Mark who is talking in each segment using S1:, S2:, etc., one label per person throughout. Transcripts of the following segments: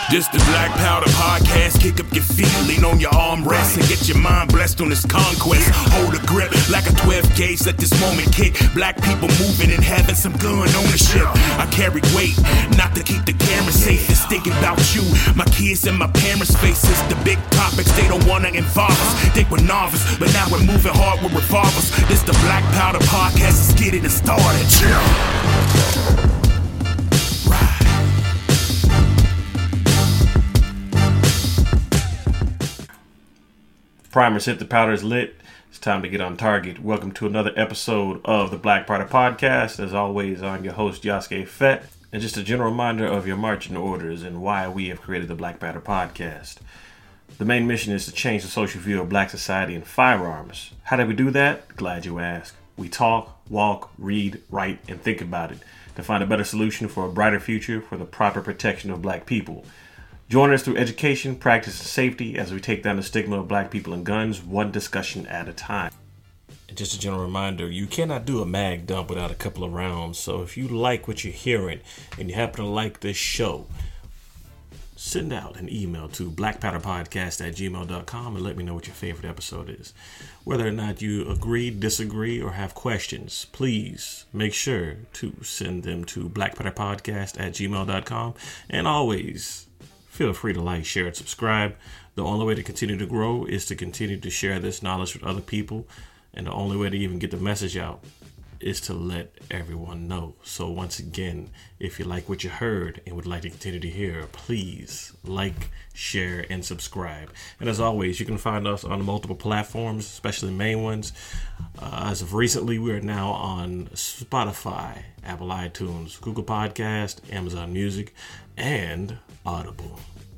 S1: This the Black Powder Podcast. Kick up your feet, lean on your armrest, and get your mind blessed on this conquest. Hold a grip like a 12 gauge, let this moment kick. Black people moving and having some gun ownership. I carry weight, not to keep the camera safe. It's thinking about you, my kids and my parents' faces. The big topics, they don't wanna involve us. Think we're novice, but now we're moving hard with revolvers. This the Black Powder Podcast, let's get it started.
S2: Primers hit, the powder is lit. It's time to get on target. Welcome to another episode of the Black Powder Podcast. As always, I'm your host, Yasuke Fett. And just a general reminder of your marching orders and why we have created the Black Powder Podcast. The main mission is to change the social view of black society and firearms. How do we do that? Glad you asked. We talk, walk, read, write, and think about it to find a better solution for a brighter future for the proper protection of black people. Join us through education, practice, and safety as we take down the stigma of black people and guns, one discussion at a time. And just a general reminder, you cannot do a mag dump without a couple of rounds. So if you like what you're hearing and you happen to like this show, send out an email to blackpowderpodcast@gmail.com and let me know what your favorite episode is. Whether or not you agree, disagree, or have questions, please make sure to send them to blackpowderpodcast@gmail.com. And always, feel free to like, share, and subscribe. The only way to continue to grow is to continue to share this knowledge with other people. And the only way to even get the message out is to let everyone know. So once again, if you like what you heard and would like to continue to hear, please like, share, and subscribe. And as always, you can find us on multiple platforms, especially the main ones. As of recently, we are now on Spotify, Apple iTunes, Google Podcast, Amazon Music, and Audible.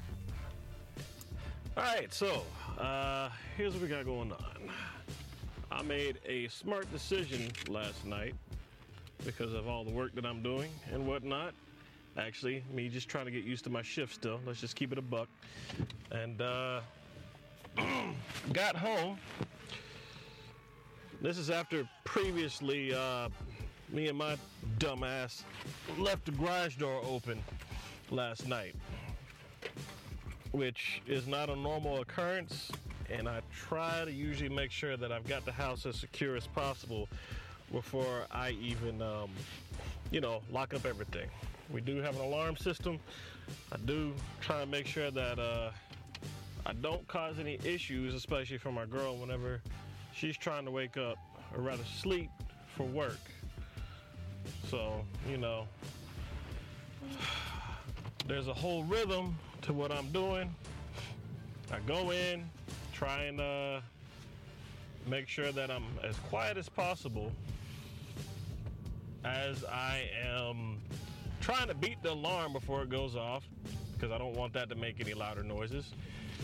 S3: Alright, so here's what we got going on. I made a smart decision last night because of all the work that I'm doing and whatnot. Actually, me just trying to get used to my shift still. Let's just keep it a buck. And got home. This is after previously me and my dumb ass left the garage door open last night, which is not a normal occurrence, and I try to usually make sure that I've got the house as secure as possible before I even lock up everything. We do have an alarm system. I do try to make sure that I don't cause any issues, especially for my girl whenever she's trying to wake up, or rather sleep, for work. So, there's a whole rhythm to what I'm doing. I go in, try and make sure that I'm as quiet as possible as I am trying to beat the alarm before it goes off, because I don't want that to make any louder noises.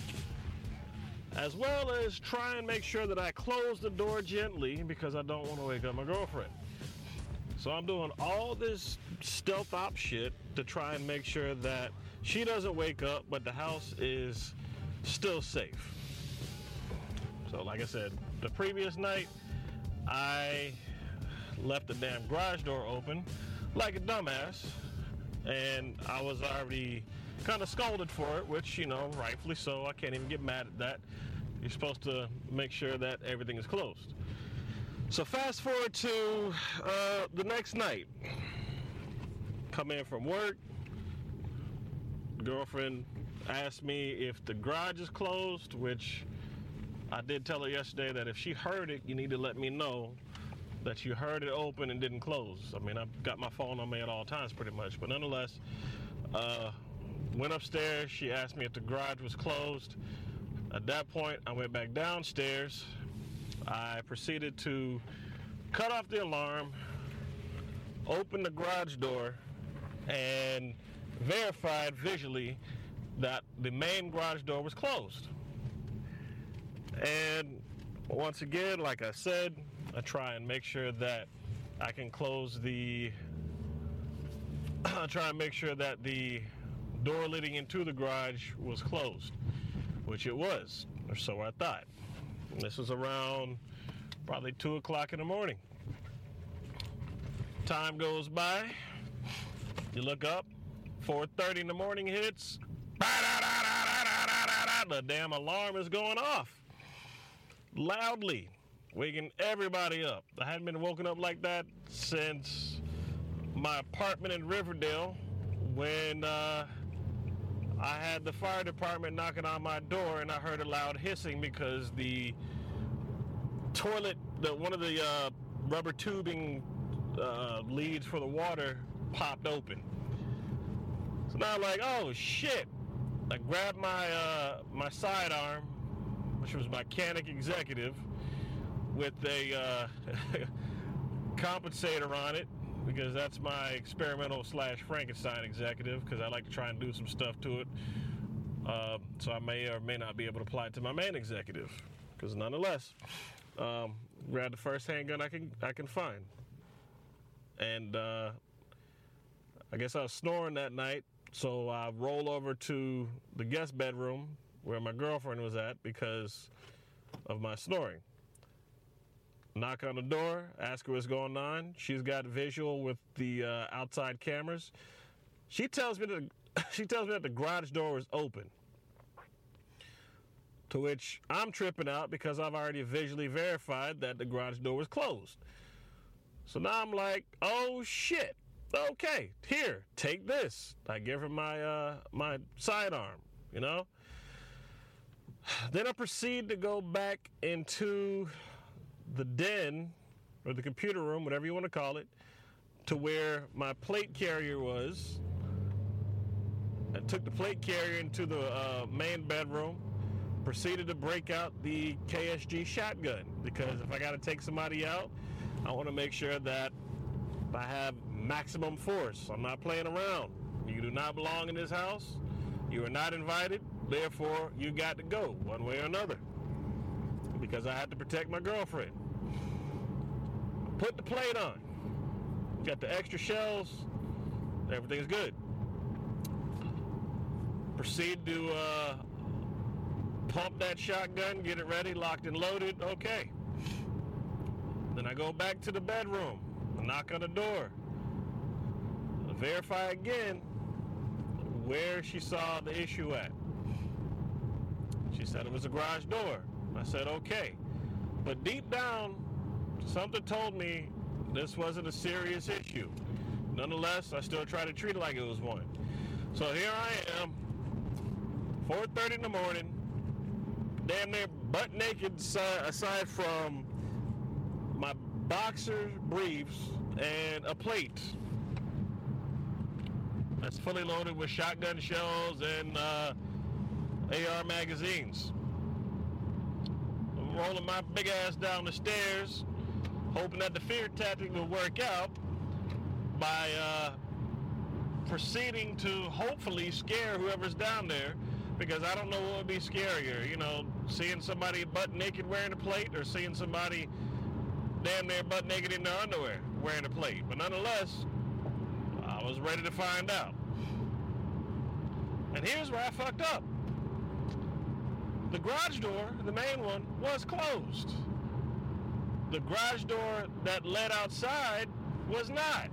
S3: As well as try and make sure that I close the door gently, because I don't want to wake up my girlfriend. So I'm doing all this stealth op shit to try and make sure that she doesn't wake up, but the house is still safe. So like I said, the previous night, I left the damn garage door open like a dumbass, and I was already kind of scolded for it, which, rightfully so. I can't even get mad at that. You're supposed to make sure that everything is closed. So fast forward to the next night. Come in from work. Girlfriend asked me if the garage is closed, which I did tell her yesterday that if she heard it, you need to let me know that you heard it open and didn't close. I mean, I've got my phone on me at all times pretty much, but nonetheless, went upstairs. She asked me if the garage was closed. At that point, I went back downstairs. I proceeded to cut off the alarm, open the garage door, and verified visually that the main garage door was closed. And once again, like I said, I try and make sure that I can close the door leading into the garage was closed, which it was, or so I thought. This was around probably 2 o'clock in the morning. Time goes by, you look up, 4:30 in the morning hits, The damn alarm is going off loudly, waking everybody up. I hadn't been woken up like that since my apartment in Riverdale when I had the fire department knocking on my door and I heard a loud hissing because the toilet, one of the rubber tubing leads for the water popped open. So now I'm like, oh shit. I grabbed my sidearm, which was my Canik Executive, with a compensator on it, because that's my experimental / Frankenstein Executive, because I like to try and do some stuff to it. So I may or may not be able to apply it to my main executive, because nonetheless, grab the first handgun I can find. And I guess I was snoring that night. So I roll over to the guest bedroom where my girlfriend was at because of my snoring. Knock on the door, ask her what's going on. She's got visual with the outside cameras. She tells me that the garage door was open. To which I'm tripping out because I've already visually verified that the garage door was closed. So now I'm like, oh shit. Okay, here, take this. I give her my sidearm, you know? Then I proceed to go back into the den, or the computer room, whatever you want to call it, to where my plate carrier was. I took the plate carrier into the main bedroom, proceeded to break out the KSG shotgun, because if I got to take somebody out, I want to make sure that I have maximum force. I'm not playing around. You do not belong in this house. You are not invited. Therefore, you got to go one way or another, because I had to protect my girlfriend. Put the plate on. Got the extra shells. Everything's good. Proceed to pump that shotgun, get it ready, locked and loaded. Okay. Then I go back to the bedroom. Knock on the door. Verify again where she saw the issue at. She said it was a garage door. I said, okay. But deep down, something told me this wasn't a serious issue. Nonetheless, I still try to treat it like it was one. So here I am, 4:30 in the morning, damn near butt naked aside from my boxer briefs and a plate that's fully loaded with shotgun shells and AR magazines. I'm rolling my big ass down the stairs, hoping that the fear tactic will work out by proceeding to hopefully scare whoever's down there, because I don't know what would be scarier, you know, seeing somebody butt naked wearing a plate, or seeing somebody damn near butt naked in their underwear wearing a plate. But nonetheless, I was ready to find out. And here's where I fucked up. The garage door, the main one, was closed. The garage door that led outside was not.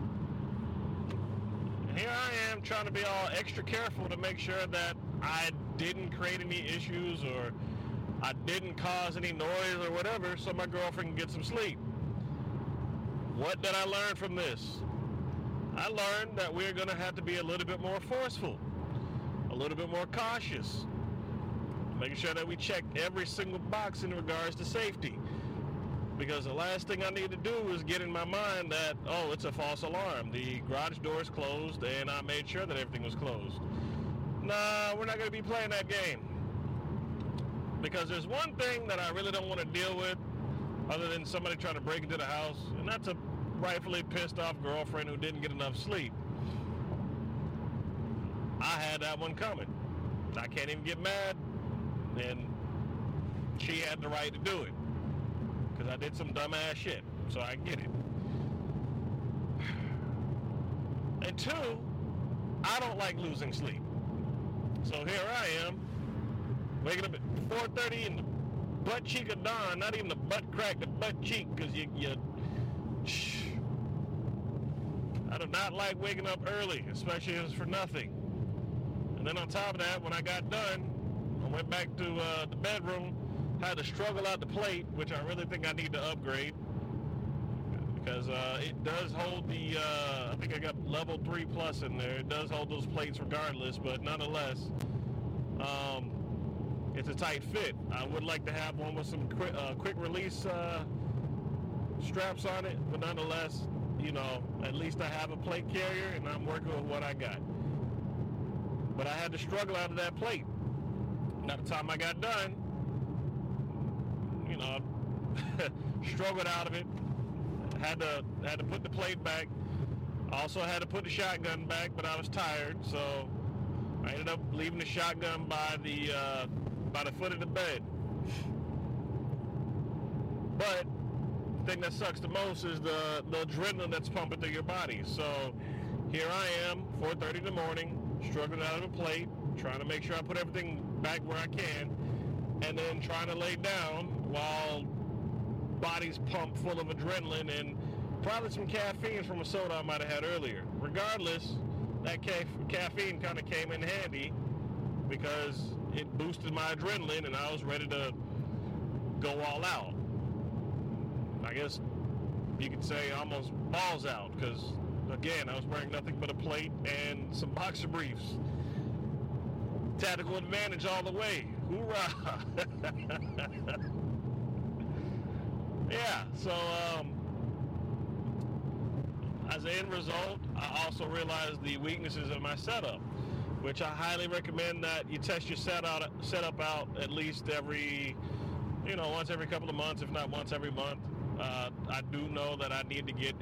S3: And here I am trying to be all extra careful to make sure that I didn't create any issues, or I didn't cause any noise or whatever, so my girlfriend can get some sleep. What did I learn from this? I learned that we're going to have to be a little bit more forceful, a little bit more cautious, making sure that we check every single box in regards to safety. Because the last thing I need to do is get in my mind that, oh, it's a false alarm. The garage door is closed, and I made sure that everything was closed. Nah, we're not going to be playing that game. Because there's one thing that I really don't want to deal with, other than somebody trying to break into the house, and that's a rightfully pissed off girlfriend who didn't get enough sleep. I had that one coming. I can't even get mad, and she had the right to do it, because I did some dumbass shit, so I get it. And two, I don't like losing sleep. So here I am, waking up at 4:30 in the butt cheek of dawn, not even the butt crack, the butt cheek, because I do not like waking up early, especially if it's for nothing. And then on top of that, when I got done, I went back to the bedroom, had to struggle out the plate, which I really think I need to upgrade. Because it does hold the, I think I got level 3 plus in there. It does hold those plates regardless, but nonetheless, it's a tight fit. I would like to have one with some quick release straps on it, but nonetheless, you know, at least I have a plate carrier and I'm working with what I got. But I had to struggle out of that plate. By the time I got done, you know, struggled out of it. Had to put the plate back. Also had to put the shotgun back, but I was tired, so I ended up leaving the shotgun by the foot of the bed. But the thing that sucks the most is the adrenaline that's pumping through your body. So here I am, 4:30 in the morning, struggling out of a plate, trying to make sure I put everything back where I can, and then trying to lay down while body's pumped full of adrenaline and probably some caffeine from a soda I might have had earlier. Regardless, that caffeine kind of came in handy because it boosted my adrenaline and I was ready to go all out. I guess you could say almost balls out because, again, I was wearing nothing but a plate and some boxer briefs. Tactical advantage all the way. Hoorah! Yeah, so as an end result, I also realized the weaknesses of my setup, which I highly recommend that you test your setup out at least once every couple of months, if not once every month. I do know that I need to get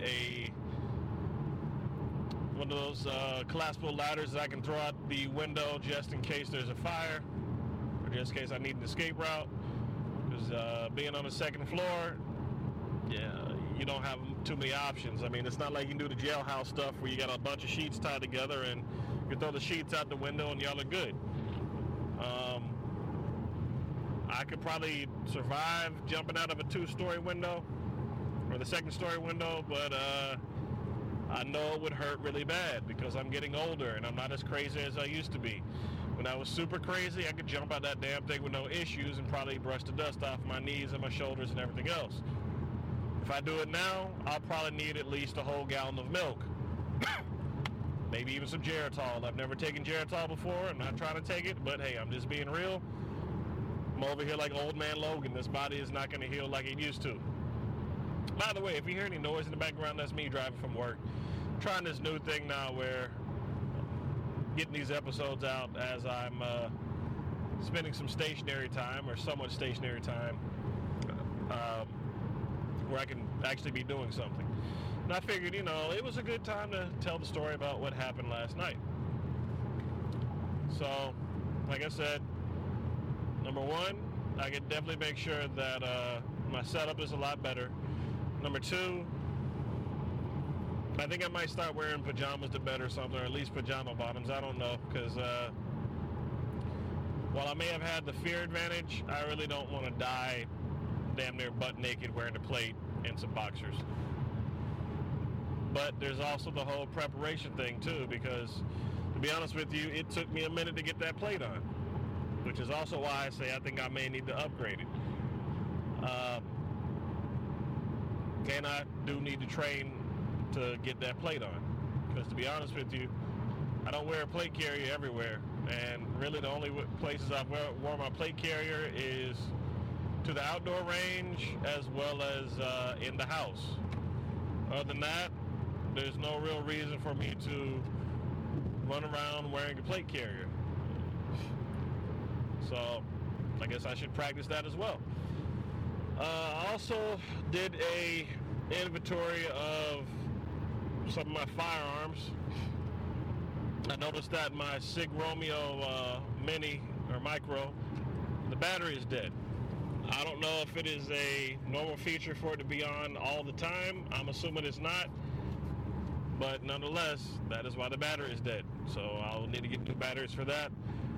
S3: one of those collapsible ladders that I can throw out the window just in case there's a fire, or just in case I need an escape route. Because being on the second floor, yeah, you don't have too many options. I mean, it's not like you can do the jailhouse stuff where you got a bunch of sheets tied together and you throw the sheets out the window and y'all are good. I could probably survive jumping out of a 2-story window or the 2nd-story window, but I know it would hurt really bad because I'm getting older and I'm not as crazy as I used to be. When I was super crazy, I could jump out that damn thing with no issues and probably brush the dust off my knees and my shoulders and everything else. If I do it now, I'll probably need at least a whole gallon of milk. Maybe even some Geritol. I've never taken Geritol before. I'm not trying to take it, but hey, I'm just being real. I'm over here like old man Logan. This body is not going to heal like it used to. By the way, if you hear any noise in the background, that's me driving from work. I'm trying this new thing now where getting these episodes out as I'm spending some stationary time, or somewhat stationary time, where I can actually be doing something. And I figured, it was a good time to tell the story about what happened last night. So, like I said, number one, I can definitely make sure that my setup is a lot better. Number two, I think I might start wearing pajamas to bed or something, or at least pajama bottoms. I don't know, because while I may have had the fear advantage, I really don't want to die damn near butt naked wearing a plate and some boxers. But there's also the whole preparation thing too, because to be honest with you, it took me a minute to get that plate on, which is also why I say I think I may need to upgrade it. And I do need to train to get that plate on, because to be honest with you, I don't wear a plate carrier everywhere, and really the only places I've worn my plate carrier is to the outdoor range as well as in the house. Other than that, there's no real reason for me to run around wearing a plate carrier. So I guess I should practice that as well. I also did a inventory of some of my firearms. I noticed that my Sig Romeo Mini or Micro, the battery is dead. I don't know if it is a normal feature for it to be on all the time. I'm assuming it's not. But nonetheless, that is why the battery is dead. So I'll need to get new batteries for that.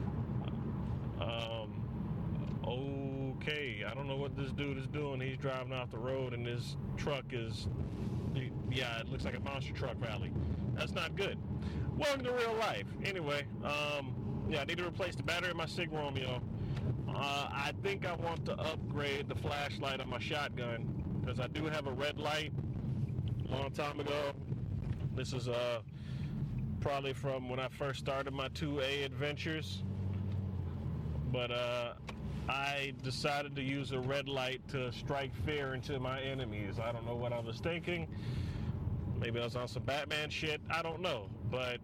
S3: Okay, I don't know what this dude is doing. He's driving off the road and his truck is, yeah, it looks like a monster truck rally. That's not good. Welcome to real life. Anyway, I need to replace the battery in my Sig Romeo. I think I want to upgrade the flashlight on my shotgun because I do have a red light a long time ago. This is probably from when I first started my 2A adventures. But I decided to use a red light to strike fear into my enemies. I don't know what I was thinking. Maybe I was on some Batman shit. I don't know. But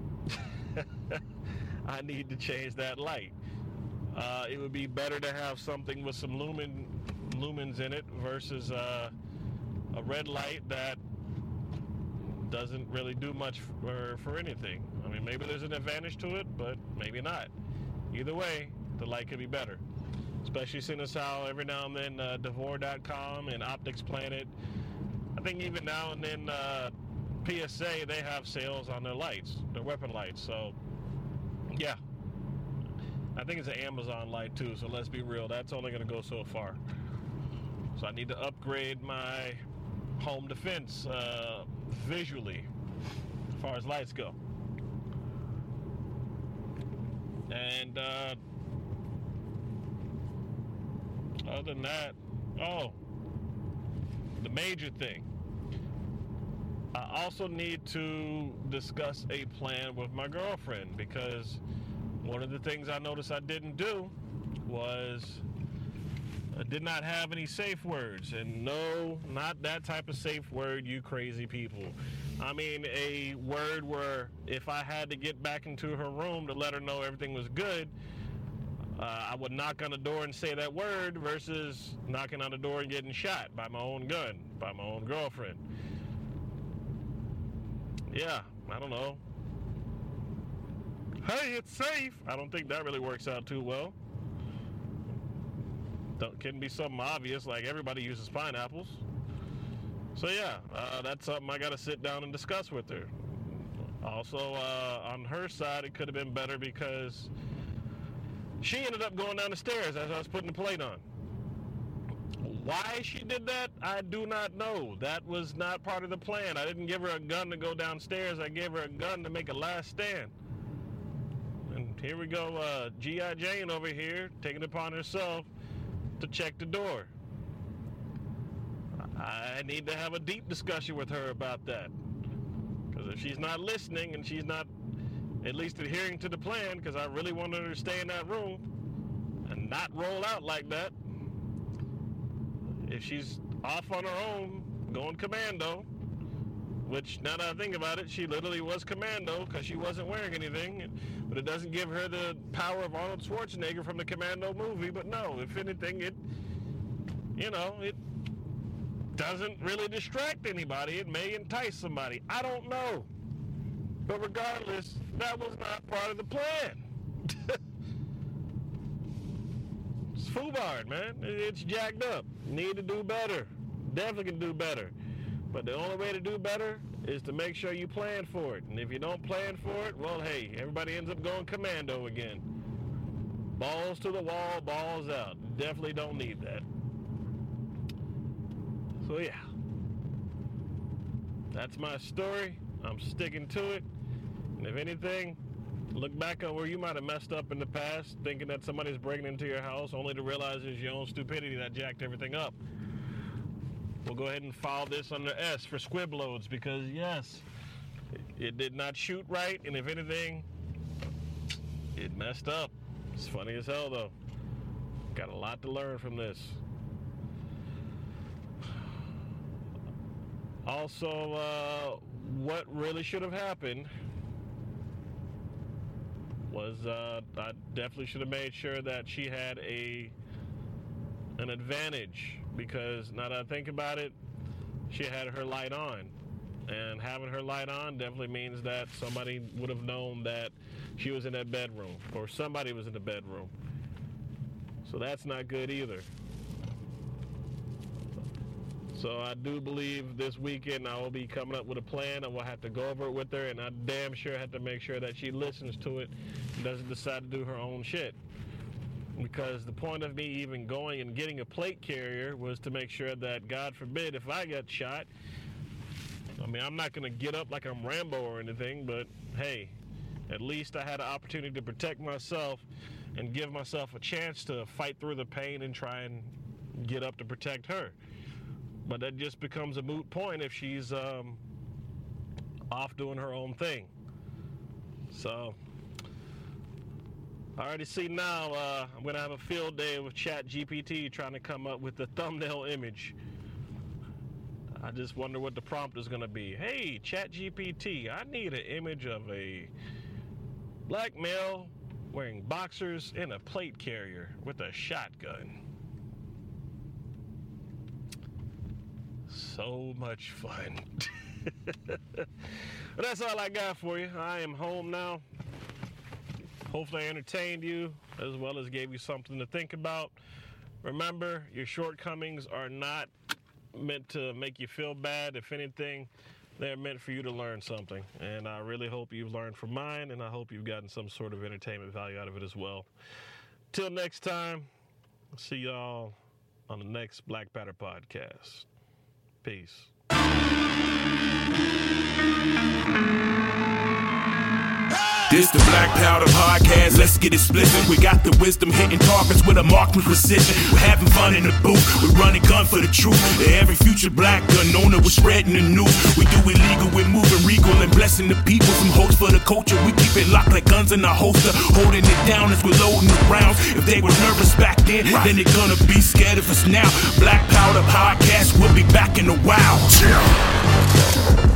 S3: I need to change that light. It would be better to have something with some lumens in it versus a red light that doesn't really do much for anything. I mean, maybe there's an advantage to it, but maybe not. Either way, the light could be better. Especially seeing as how every now and then Devore.com and Optics Planet, I think even now and then PSA, they have sales on their lights, their weapon lights. So, yeah. I think it's an Amazon light too, so let's be real, that's only going to go so far. So I need to upgrade my home defense visually as far as lights go. And other than that, the major thing, I also need to discuss a plan with my girlfriend, because one of the things I noticed I didn't do was I did not have any safe words. And no, not that type of safe word, you crazy people. I mean, a word where if I had to get back into her room to let her know everything was good, I would knock on the door and say that word versus knocking on the door and getting shot by my own gun, by my own girlfriend. Yeah, I don't know. Hey, it's safe. I don't think that really works out too well. Can be something obvious, like everybody uses pineapples. So yeah, that's something I got to sit down and discuss with her. Also, on her side, it could have been better because she ended up going down the stairs as I was putting the plate on. Why she did that, I do not know. That was not part of the plan. I didn't give her a gun to go downstairs. I gave her a gun to make a last stand. And here we go, G.I. Jane over here, taking it upon herself to check the door. I need to have a deep discussion with her about that. Because if she's not listening and she's not at least adhering to the plan, because I really wanted her to stay in that room and not roll out like that. If she's off on her own, going commando, which now that I think about it, she literally was commando because she wasn't wearing anything, but it doesn't give her the power of Arnold Schwarzenegger from the Commando movie. But no, if anything, it doesn't really distract anybody. It may entice somebody. I don't know. But regardless, that was not part of the plan. It's FUBAR, man. It's jacked up. Need to do better. Definitely can do better. But the only way to do better is to make sure you plan for it. And if you don't plan for it, well, hey, everybody ends up going commando again. Balls to the wall, balls out. Definitely don't need that. So, yeah. That's my story. I'm sticking to it. And if anything, look back on where you might have messed up in the past, thinking that somebody's breaking into your house, only to realize it's your own stupidity that jacked everything up. We'll go ahead and file this under S for squib loads because, yes, it did not shoot right, and if anything, it messed up. It's funny as hell, though. Got a lot to learn from this. Also, what really should have happened was I definitely should have made sure that she had an advantage, because now that I think about it, she had her light on, and having her light on definitely means that somebody would have known that she was in that bedroom, or somebody was in the bedroom. So that's not good either. So I do believe this weekend I will be coming up with a plan. I will have to go over it with her, and I damn sure have to make sure that she listens to it and doesn't decide to do her own shit. Because the point of me even going and getting a plate carrier was to make sure that, God forbid, if I got shot, I mean, I'm not going to get up like I'm Rambo or anything, but hey, At least I had an opportunity to protect myself and give myself a chance to fight through the pain and try and get up to protect her. But that just becomes a moot point if she's off doing her own thing. So I already see now I'm going to have a field day with ChatGPT trying to come up with the thumbnail image. I just wonder what the prompt is going to be. Hey, ChatGPT, I need an image of a black male wearing boxers in a plate carrier with a shotgun. So much fun. But that's all I got for you. I am home now. Hopefully I entertained you as well as gave you something to think about. Remember, your shortcomings are not meant to make you feel bad. If anything, they're meant for you to learn something. And I really hope you've learned from mine, and I hope you've gotten some sort of entertainment value out of it as well. Till next time, see y'all on the next Black Powder Podcast. Peace.
S1: This the Black Powder Podcast, let's get explicit. We got the wisdom hitting targets with a marksman precision. We're having fun in the booth, we're running gun for the truth. Every future black gun owner, we're spreading the news. We do illegal, we're moving regal and blessing the people. Some hopes for the culture, we keep it locked like guns in our holster. Holding it down as we're loading the rounds. If they were nervous back then they're gonna be scared of us now. Black Powder Podcast, we'll be back in a while.